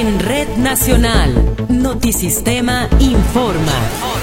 En Red Nacional, Notisistema informa.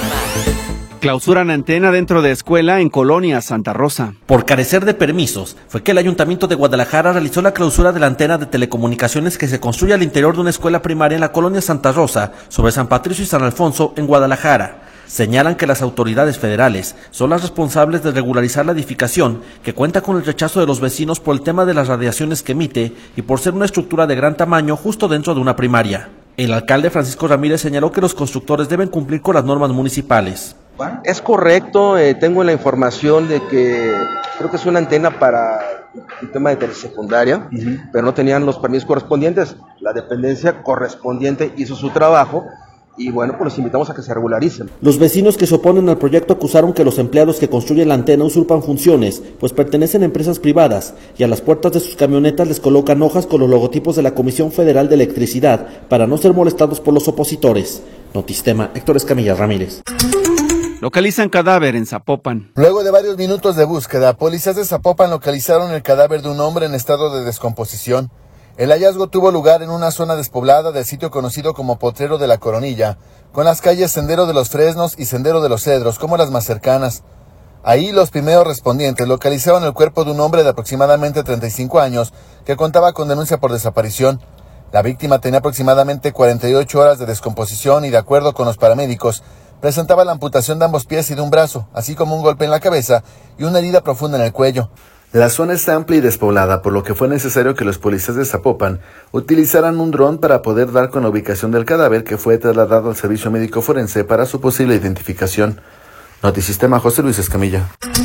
Clausuran antena dentro de escuela en Colonia Santa Rosa. Por carecer de permisos, fue que el Ayuntamiento de Guadalajara realizó la clausura de la antena de telecomunicaciones que se construye al interior de una escuela primaria en la Colonia Santa Rosa, sobre San Patricio y San Alfonso, en Guadalajara. Señalan que las autoridades federales son las responsables de regularizar la edificación, que cuenta con el rechazo de los vecinos por el tema de las radiaciones que emite y por ser una estructura de gran tamaño justo dentro de una primaria. El alcalde Francisco Ramírez señaló que los constructores deben cumplir con las normas municipales. Es correcto, tengo la información de que creo que es una antena para un tema de telesecundaria, pero no tenían los permisos correspondientes. La dependencia correspondiente hizo su trabajo y bueno, pues los invitamos a que se regularicen. Los vecinos que se oponen al proyecto acusaron que los empleados que construyen la antena usurpan funciones, pues pertenecen a empresas privadas y a las puertas de sus camionetas les colocan hojas con los logotipos de la Comisión Federal de Electricidad para no ser molestados por los opositores. Notisistema, Héctor Escamilla Ramírez. Localizan cadáver en Zapopan. Luego de varios minutos de búsqueda, policías de Zapopan localizaron el cadáver de un hombre en estado de descomposición. El hallazgo tuvo lugar en una zona despoblada del sitio conocido como Potrero de la Coronilla, con las calles Sendero de los Fresnos y Sendero de los Cedros como las más cercanas. Ahí los primeros respondientes localizaron el cuerpo de un hombre de aproximadamente 35 años que contaba con denuncia por desaparición. La víctima tenía aproximadamente 48 horas de descomposición y, de acuerdo con los paramédicos, presentaba la amputación de ambos pies y de un brazo, así como un golpe en la cabeza y una herida profunda en el cuello. La zona es amplia y despoblada, por lo que fue necesario que los policías de Zapopan utilizaran un dron para poder dar con la ubicación del cadáver, que fue trasladado al servicio médico forense para su posible identificación. Notisistema, José Luis Escamilla.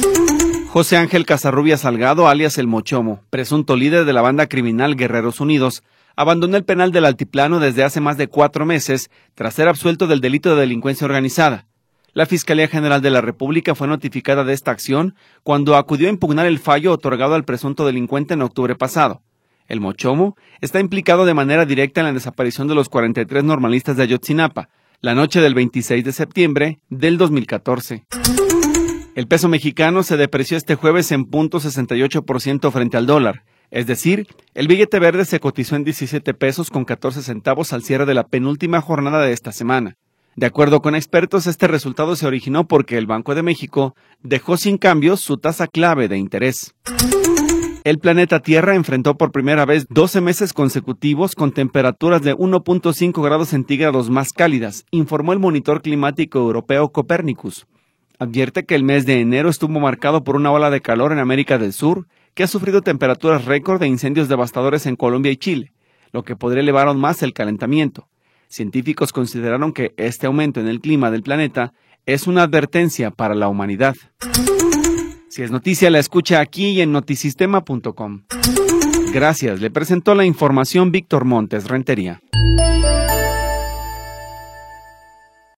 José Ángel Casarrubia Salgado, alias El Mochomo, presunto líder de la banda criminal Guerreros Unidos, abandonó el penal del Altiplano desde hace más de 4 meses tras ser absuelto del delito de delincuencia organizada. La Fiscalía General de la República fue notificada de esta acción cuando acudió a impugnar el fallo otorgado al presunto delincuente en octubre pasado. El Mochomo está implicado de manera directa en la desaparición de los 43 normalistas de Ayotzinapa, la noche del 26 de septiembre del 2014. El peso mexicano se depreció este jueves en 0.68% frente al dólar. Es decir, el billete verde se cotizó en 17 pesos con 14 centavos al cierre de la penúltima jornada de esta semana. De acuerdo con expertos, este resultado se originó porque el Banco de México dejó sin cambios su tasa clave de interés. El planeta Tierra enfrentó por primera vez 12 meses consecutivos con temperaturas de 1.5 grados centígrados más cálidas, informó el monitor climático europeo Copernicus. Advierte que el mes de enero estuvo marcado por una ola de calor en América del Sur, que ha sufrido temperaturas récord de incendios devastadores en Colombia y Chile, lo que podría elevar aún más el calentamiento. Científicos consideraron que este aumento en el clima del planeta es una advertencia para la humanidad. Si es noticia, la escucha aquí y en notisistema.com. Gracias, le presentó la información Víctor Montes Rentería.